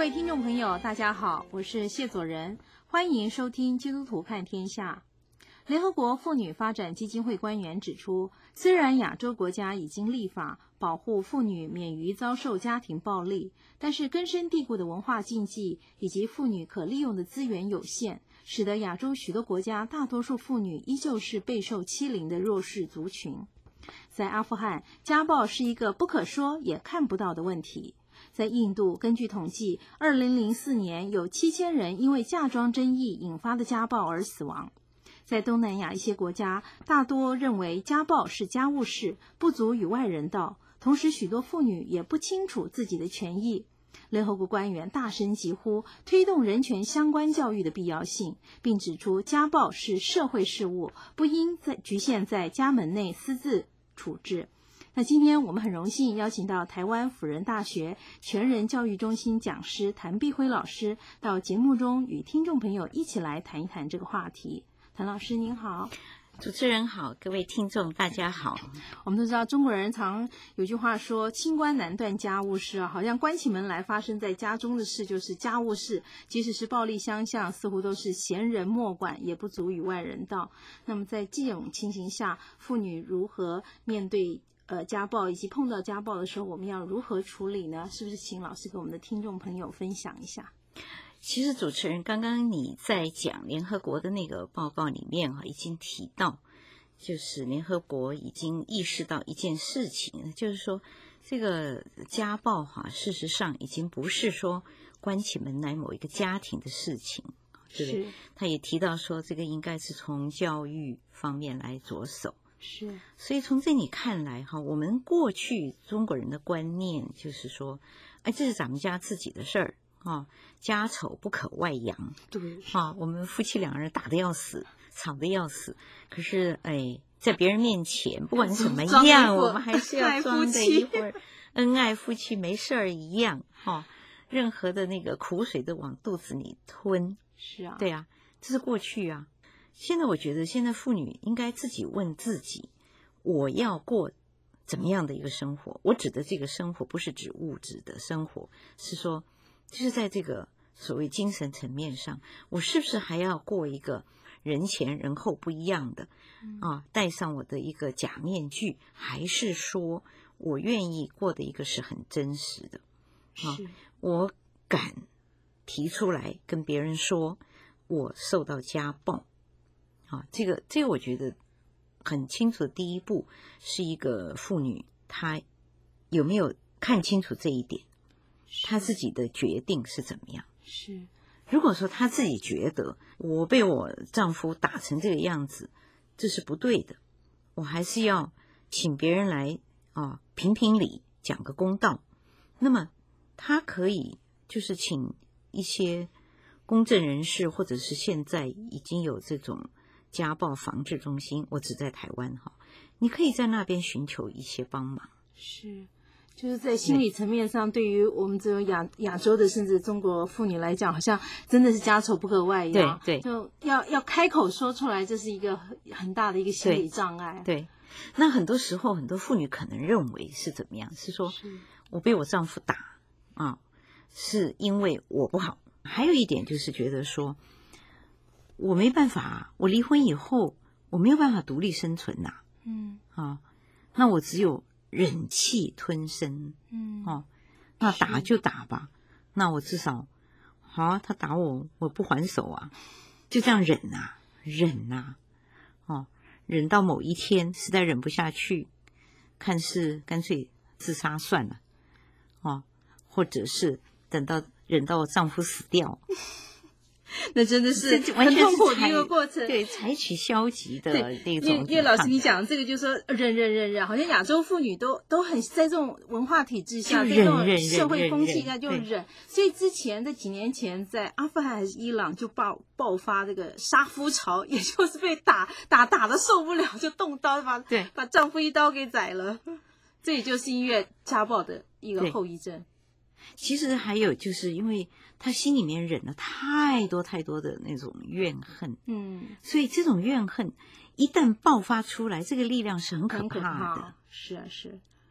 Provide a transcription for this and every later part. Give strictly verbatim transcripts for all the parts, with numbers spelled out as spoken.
位听众朋友，大家好，我是谢佐仁，欢迎收听基督徒看天下。联合国妇女发展基金会官员指出，虽然亚洲国家已经立法保护妇女免于遭受家庭暴力，但是根深蒂固的文化禁忌以及妇女可利用的资源有限，使得亚洲许多国家大多数妇女依旧是备受欺凌的弱势族群。在阿富汗，家暴是一个不可说也看不到的问题。在印度，根据统计，二零零四年有七千人因为嫁妆争议引发的家暴而死亡。在东南亚一些国家，大多认为家暴是家务事，不足与外人道，同时许多妇女也不清楚自己的权益。联合国官员大声疾呼推动人权相关教育的必要性，并指出家暴是社会事务，不应在局限在家门内私自处置。那今天我们很荣幸邀请到台湾辅仁大学全人教育中心讲师谭碧辉老师到节目中与听众朋友一起来谈一谈这个话题。谭老师您好。 主持人好，各位听众大家好。 我们都知道中国人常有句话说清官难断家务事啊，好像关起门来发生在家中的事就是家务事，即使是暴力相向，似乎都是闲人莫管，也不足与外人道。那么在这种情形下，妇女如何面对呃家暴，以及碰到家暴的时候我们要如何处理呢？是不是请老师给我们的听众朋友分享一下？ 其实主持人刚刚你在讲联合国的那个报告里面啊，已经提到，就是联合国已经意识到一件事情，就是说这个家暴哈、啊，事实上已经不是说关起门来某一个家庭的事情，对不对？他也提到说，这个应该是从教育方面来着手。 是， 所以从这里看来哈，我们过去中国人的观念就是说，哎，这是咱们家自己的事儿。哦，家丑不可外扬。 对， 啊、哦，我们夫妻两人打得要死，吵得要死，可是哎，在别人面前，不管什么样，我们还是要装的一会儿恩爱夫妻没事儿一样。哦，任何的那个苦水都往肚子里吞。 是啊， 对啊，这是过去啊。现在我觉得，现在妇女应该自己问自己，我要过怎么样的一个生活？我指的这个生活，不是指物质的生活，是说。就是在这个所谓精神层面上，我是不是还要过一个人前人后不一样的啊？戴上我的一个假面具，还是说我愿意过的一个是很真实的啊？我敢提出来跟别人说我受到家暴啊？这个这个我觉得很清楚的第一步是一个妇女她有没有看清楚这一点。她自己的决定是怎么样？ 是， 如果说她自己觉得我被我丈夫打成这个样子，这是不对的，我还是要请别人来啊评评理，讲个公道。那么她可以就是请一些公正人士，或者是现在已经有这种家暴防治中心，我只在台湾哈，你可以在那边寻求一些帮忙。 是。就是在心理层面上，对于我们这种亚亚洲的甚至中国妇女来讲，好像真的是家丑不可外扬。 对对， 就要要开口说出来，这是一个很大的一个心理障碍。 对，对，那很多时候很多妇女可能认为是怎么样？是说是我被我丈夫打啊，是因为我不好。还有一点就是觉得说，我没办法，我离婚以后我没有办法独立生存呐、啊。嗯啊，那我只有。忍气吞声，嗯，哦，那打就打吧，那我至少，好、啊，他打我，我不还手啊，就这样忍啊，忍啊，哦，忍到某一天实在忍不下去，看是干脆自杀算了，哦，或者是等到忍到我丈夫死掉。 那真的是很痛苦的一个过程。 对，采取消极的那种。 因为老师你讲这个就是说忍忍忍忍，好像亚洲妇女都都很在这种文化体制下，在这种社会风气下就忍。所以之前在几年前，在阿富汗还是伊朗就爆爆发这个杀夫潮，也就是被打打打的受不了，就动刀把对把丈夫一刀给宰了。这也就是因为家暴的一个后遗症。 其实还有就是因为他心里面忍了太多太多的那种怨恨，嗯，所以这种怨恨一旦爆发出来，这个力量是很可怕的。 很可怕，是啊是。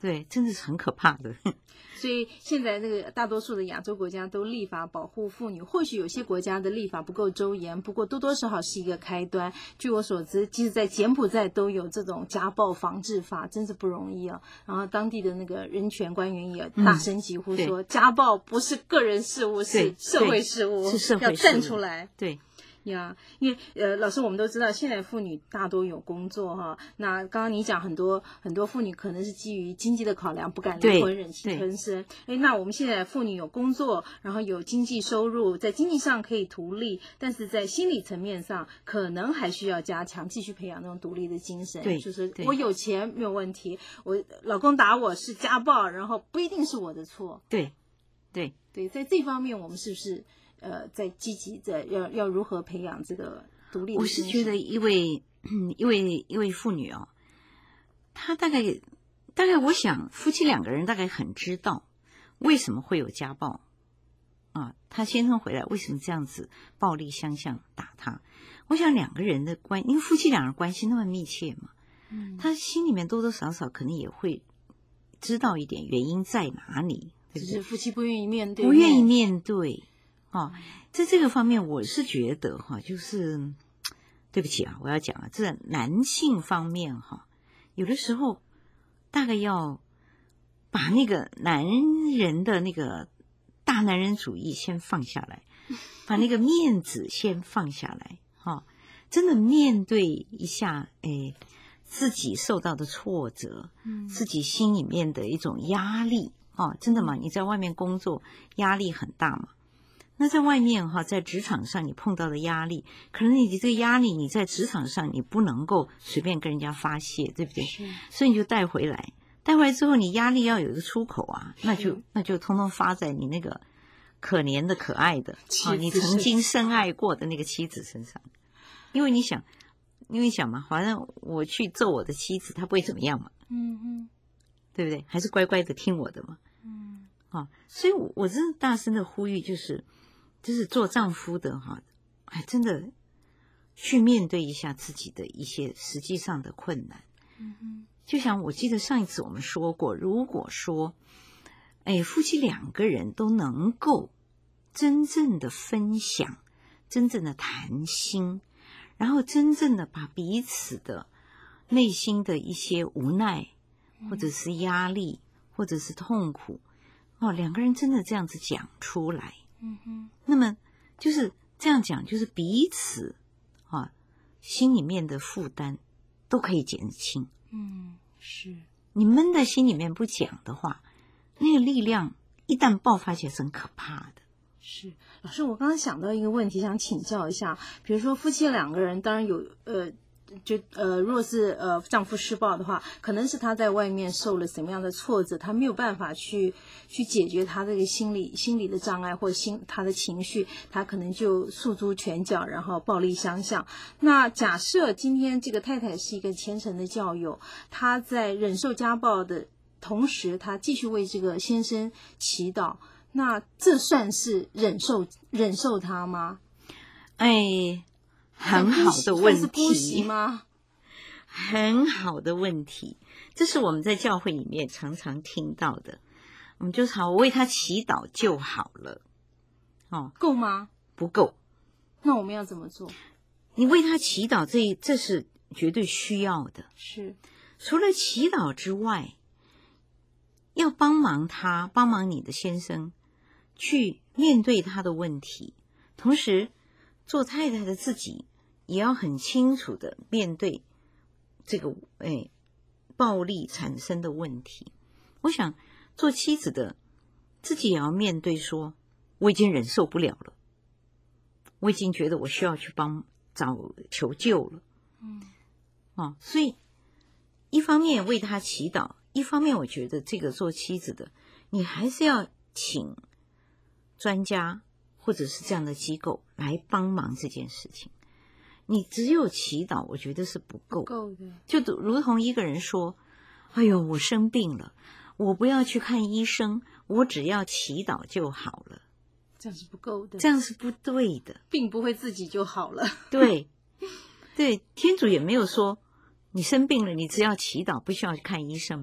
对，真的是很可怕的。 所以现在那个大多数的亚洲国家都立法保护妇女，或许有些国家的立法不够周延，不过多多少少是一个开端。据我所知，即使在柬埔寨都有这种家暴防治法，真是不容易啊。然后当地的那个人权官员也大声疾呼说，嗯、家暴不是个人事务，是社会事务， 是社会事务， 要站出来。 对。 呀，因为呃，老师，我们都知道，现在妇女大多有工作哈。那刚刚你讲很多很多妇女可能是基于经济的考量，不敢离婚，忍气吞声。哎，那我们现在妇女有工作，然后有经济收入，在经济上可以独立，但是在心理层面上，可能还需要加强，继续培养那种独立的精神。 对， 就是我有钱没有问题，我老公打我是家暴，然后不一定是我的错。 对，对， 对，在这方面我们是不是？呃，在积极在要要如何培养这个独立的？ 我是觉得一位一位一位妇女哦，她大概大概我想夫妻两个人大概很知道为什么会有家暴啊，她先生回来为什么这样子暴力相向打她？我想两个人的关，因为夫妻两人关系那么密切嘛，嗯，他心里面多多少少可能也会知道一点原因在哪里，对不对？ 只是夫妻不愿意面对， 不愿意面对。哦，在这个方面，我是觉得哈，就是对不起啊，我要讲啊，这男性方面哈，有的时候大概要把那个男人的那个大男人主义先放下来，把那个面子先放下来，哈，真的面对一下，哎，自己受到的挫折，嗯，自己心里面的一种压力，哦，真的吗？你在外面工作压力很大嘛？那在外面哈，在职场上你碰到的压力，可能你这个压力你在职场上你不能够随便跟人家发泄，对不对？所以你就带回来，带回来之后你压力要有一个出口啊，那就那就通通发在你那个可怜的可爱的啊，你曾经深爱过的那个妻子身上，因为你想，因为想嘛，反正我去揍我的妻子，她不会怎么样嘛，嗯嗯，对不对？还是乖乖的听我的嘛，嗯，啊，所以我我真的大声的呼吁就是。就是做丈夫的哈，哎，真的去面对一下自己的一些实际上的困难。嗯哼，就像我记得上一次我们说过，如果说，哎，夫妻两个人都能够真正的分享，真正的谈心，然后真正的把彼此的内心的一些无奈，或者是压力，或者是痛苦，哦，两个人真的这样子讲出来。嗯哼，那么就是这样讲，就是彼此啊心里面的负担都可以减轻。嗯，是你闷在心里面不讲的话，那个力量一旦爆发起来是很可怕的。 是老师，我刚刚想到一个问题，想请教一下，比如说夫妻两个人，当然有呃。就呃，若是呃丈夫施暴的话，可能是他在外面受了什么样的挫折，他没有办法去去解决他这个心理心理的障碍或心他的情绪，他可能就诉诸拳脚，然后暴力相向。那假设今天这个太太是一个虔诚的教友，她在忍受家暴的同时，她继续为这个先生祈祷，那这算是忍受忍受他吗？ 哎。很好的问题吗？ 很好的问题，这是我们在教会里面常常听到的。我们就好，我为他祈祷就好了。哦， 够吗？ 不够。 那我们要怎么做？ 你为他祈祷，这这是绝对需要的。 是， 除了祈祷之外，要帮忙他，帮忙你的先生去面对他的问题，同时做太太的自己也要很清楚的面对这个哎暴力产生的问题。我想做妻子的自己也要面对说，我已经忍受不了了，我已经觉得我需要去帮找求救了。嗯，哦，所以一方面为他祈祷，一方面我觉得这个做妻子的，你还是要请专家或者是这样的机构来帮忙这件事情。你只有祈祷，我觉得是不够， 不够的。 就如同一个人说：“哎呦，我生病了，我不要去看医生，我只要祈祷就好了。” 这样是不够的， 这样是不对的， 病不会自己就好了。 对，对，天主也没有说你生病了，你只要祈祷，不需要去看医生吧？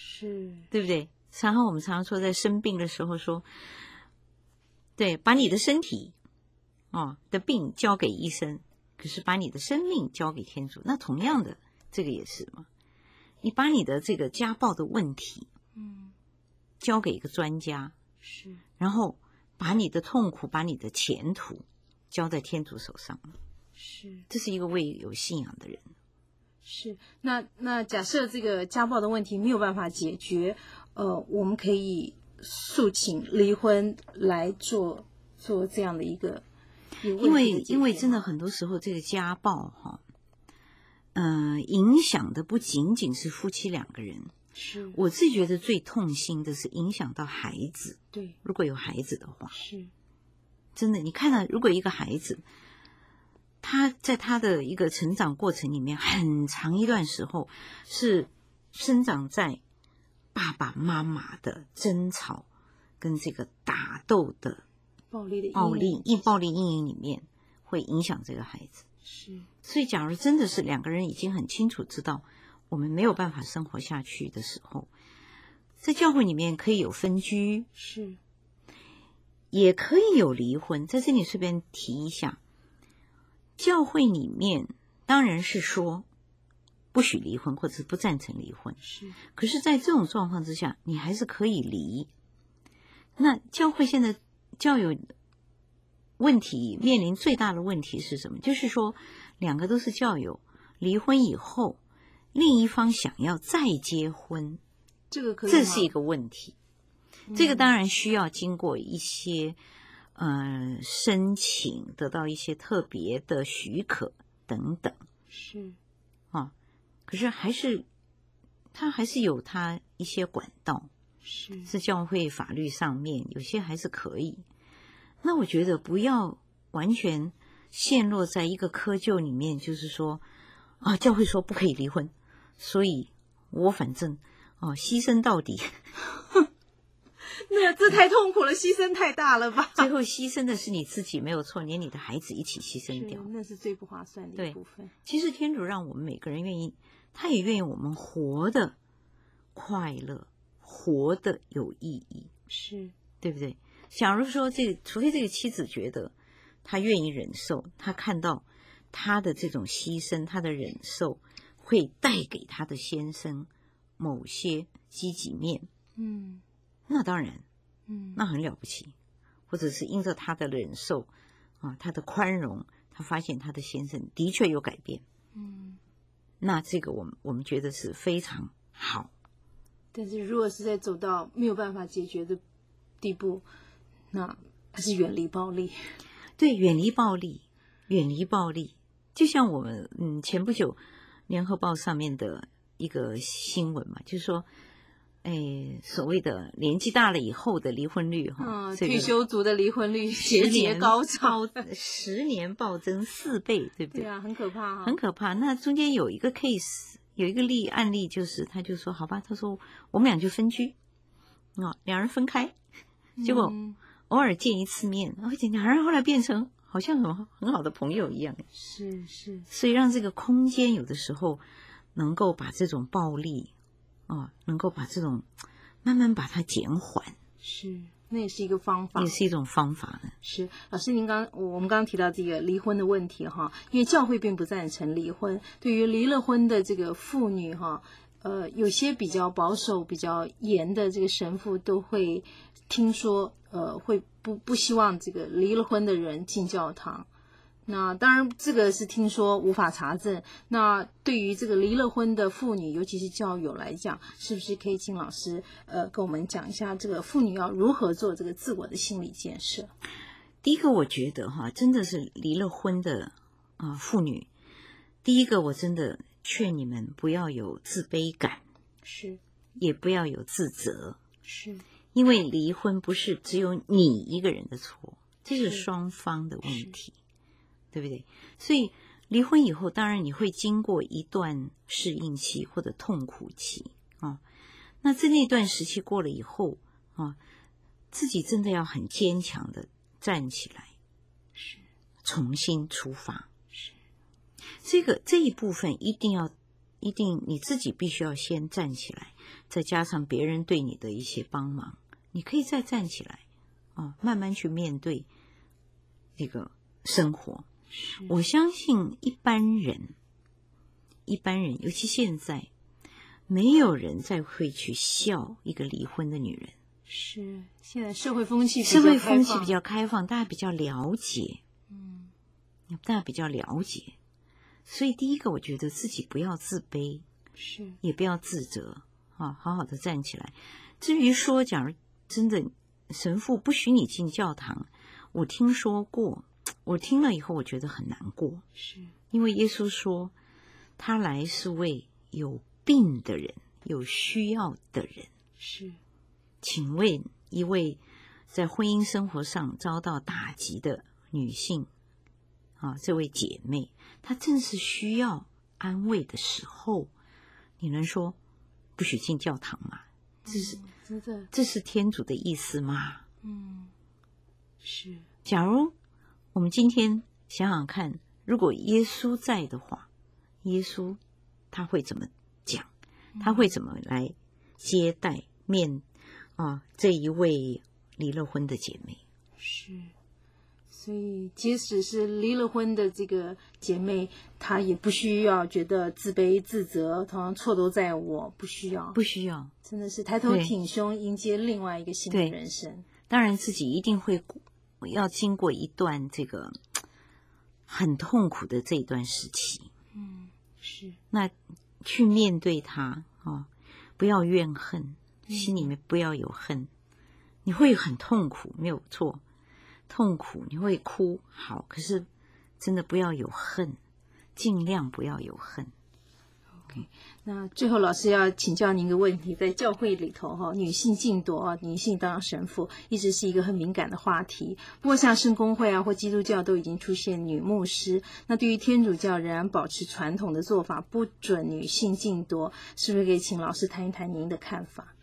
是， 对不对？然后我们常常说，在生病的时候说，对，把你的身体哦的病交给医生，可是把你的生命交给天主。那同样的，这个也是嘛，你把你的这个家暴的问题， 嗯， 交给一个专家， 是， 然后把你的痛苦、把你的前途交在天主手上。 是， 这是一个为有信仰的人。 是，那那假设这个家暴的问题没有办法解决，呃，我们可以诉请离婚来做做这样的一个， 因为因为真的很多时候这个家暴哈，呃，影响的不仅仅是夫妻两个人， 是我自己觉得最痛心的是影响到孩子。 对， 如果有孩子的话， 是真的，你看到如果一个孩子，他在他的一个成长过程里面，很长一段时候是生长在爸爸妈妈的争吵跟这个打斗的暴力的暴力一暴力阴影里面，会影响这个孩子。 是， 所以假如真的是两个人已经很清楚知道我们没有办法生活下去的时候，在教会里面可以有分居， 是， 也可以有离婚。在这里顺便提一下，教会里面当然是说不许离婚或者是不赞成离婚， 是， 可是在这种状况之下，你还是可以离。那教会现在教友问题面临最大的问题是什么？就是说两个都是教友，离婚以后另一方想要再结婚， 这个可以， 这是一个问题。嗯、这个当然需要经过一些呃申请，得到一些特别的许可等等。 是啊，可是还是他还是有他一些管道， 是是教会法律上面有些还是可以。那我觉得不要完全陷落在一个窠臼里面，就是说啊，教会说不可以离婚，所以我反正哦牺牲到底。 那这太痛苦了，牺牲太大了吧？ 最后牺牲的是你自己，没有错，连你的孩子一起牺牲掉， 那是最不划算的一部分。 其实天主让我们每个人愿意，他也愿意我们活得快乐，活得有意义， 是对不对？假如说这个，除非这个妻子觉得她愿意忍受，她看到她的这种牺牲，她的忍受会带给她的先生某些积极面， 嗯， 那当然， 嗯， 那很了不起。或者是因着她的忍受啊，她的宽容，她发现她的先生的确有改变， 嗯， 那这个我们我们觉得是非常好。 但是如果是在走到没有办法解决的地步，那还是远离暴力。 对，远离暴力，远离暴力。就像我们嗯前不久联合报上面的一个新闻嘛，就是说，哎，所谓的年纪大了以后的离婚率哈， 嗯， 这个退休族的离婚率节节高涨， 十年暴增四倍，对不对？ 对啊，很可怕哈、哦， 很可怕。那中间有一个 case， 有一个例案例，就是他就说，好吧，他说我们俩就分居，啊、哦，两人分开，结果偶尔见一次面，而且两人后来变成好像很很好的朋友一样。 是是， 所以让这个空间有的时候能够把这种暴力，哦，能够把这种慢慢把它减缓， 是，那也是一个方法， 也是一种方法呢。 是，老师您刚我们刚刚提到这个离婚的问题哈，因为教会并不赞成离婚，对于离了婚的这个妇女哈，呃，有些比较保守、比较严的这个神父都会听说，呃，会不不希望这个离了婚的人进教堂。那当然，这个是听说无法查证。那对于这个离了婚的妇女，尤其是教友来讲，是不是可以请老师呃跟我们讲一下，这个妇女要如何做这个自我的心理建设？ 第一个，我觉得哈，真的是离了婚的啊、呃、妇女，第一个我真的劝你们不要有自卑感， 是， 也不要有自责， 是，因为离婚不是只有你一个人的错，这是双方的问题。对不对？所以离婚以后，当然你会经过一段适应期或者痛苦期啊。那在那段时期过了以后啊，自己真的要很坚强的站起来， 是重新出发。 是这个这一部分一定要，一定你自己必须要先站起来。 再加上别人对你的一些帮忙，你可以再站起来啊，慢慢去面对这个生活。我相信一般人，一般人，尤其现在，没有人再会去笑一个离婚的女人。 是，现在社会风气比较社会风气比较开放，大家比较了解， 嗯， 大家比较了解。所以第一个，我觉得自己不要自卑， 是， 也不要自责啊，好好的站起来。至于说，假如真的神父不许你进教堂，我听说过，我听了以后，我觉得很难过， 是因为耶稣说，他来是为有病的人、有需要的人。 是， 请问一位在婚姻生活上遭到打击的女性啊，这位姐妹，她正是需要安慰的时候，你能说不许进教堂吗？这是、 嗯、真的， 这是天主的意思吗？ 嗯，是。 假如我们今天想想看，如果耶稣在的话，耶稣他会怎么讲？他会怎么来接待面啊这一位离了婚的姐妹？ 是。所以即使是离了婚的这个姐妹，她也不需要觉得自卑自责，好像错都在我，不需要， 不需要， 真的是抬头挺胸迎接另外一个新的人生。 当然自己一定会要经过一段这个很痛苦的这一段时期， 嗯，是。 那去面对它啊，不要怨恨，心里面不要有恨，你会很痛苦，没有错。痛苦你会哭，好，可是真的不要有恨，尽量不要有恨。 OK， 那最后老师要请教您一个问题，在教会里头哈，女性竞夺，女性当神父一直是一个很敏感的话题。不过像圣公会啊或基督教都已经出现女牧师，那对于天主教仍然保持传统的做法，不准女性竞夺，是不是可以请老师谈一谈您的看法？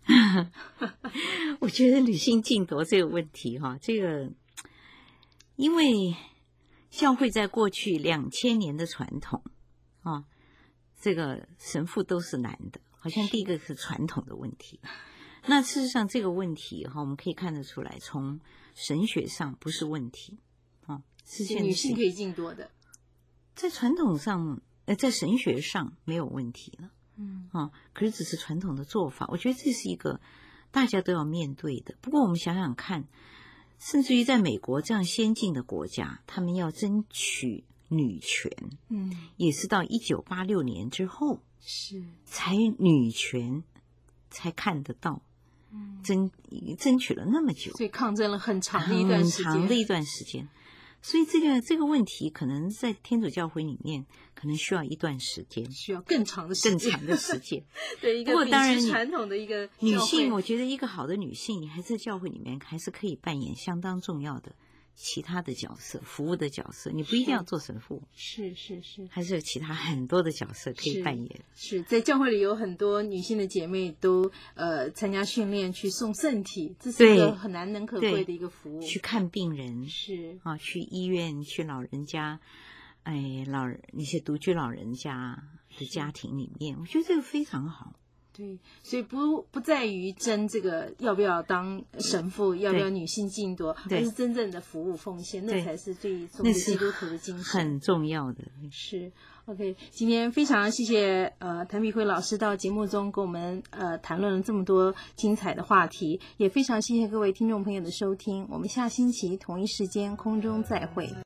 我觉得女性竞夺这个问题哈，这个因为教会在过去两千年的传统啊，这个神父都是男的，好像第一个是传统的问题。那事实上这个问题哈，我们可以看得出来，从神学上不是问题啊，是女性可以竞夺的， 在传统上呃，在神学上没有问题了。 嗯啊，可是只是传统的做法，我觉得这是一个大家都要面对的。不过我们想想看，甚至于在美国这样先进的国家，他们要争取女权， 嗯， 也是到一九八六年之后， 是才女权才看得到， 嗯， 争争取了那么久， 所以抗争了很长的一段时间， 很长的一段时间。所以这个这个问题可能在天主教会里面可能需要一段时间， 需要更长的时间更长的时间。 对，一个秉持传统的一个女性，我觉得一个好的女性，你还在教会里面还是可以扮演相当重要的其他的角色，服务的角色。你不一定要做神父， 是是是， 还是有其他很多的角色可以扮演。 是, 是在教会里有很多女性的姐妹都呃参加训练去送圣体，这是一个很难能可贵的一个服务。 去看病人是啊，去医院，去老人家，哎，老一些独居老人家的家庭里面，我觉得这个非常好。 对，所以不不在于争这个要不要当神父，要不要女性竞夺，而是真正的服务奉献，那才是最重要的基督徒的精神， 很重要的。 是 OK， 今天非常谢谢呃谭碧辉老师到节目中跟我们呃谈论了这么多精彩的话题，也非常谢谢各位听众朋友的收听，我们下星期同一时间空中再会。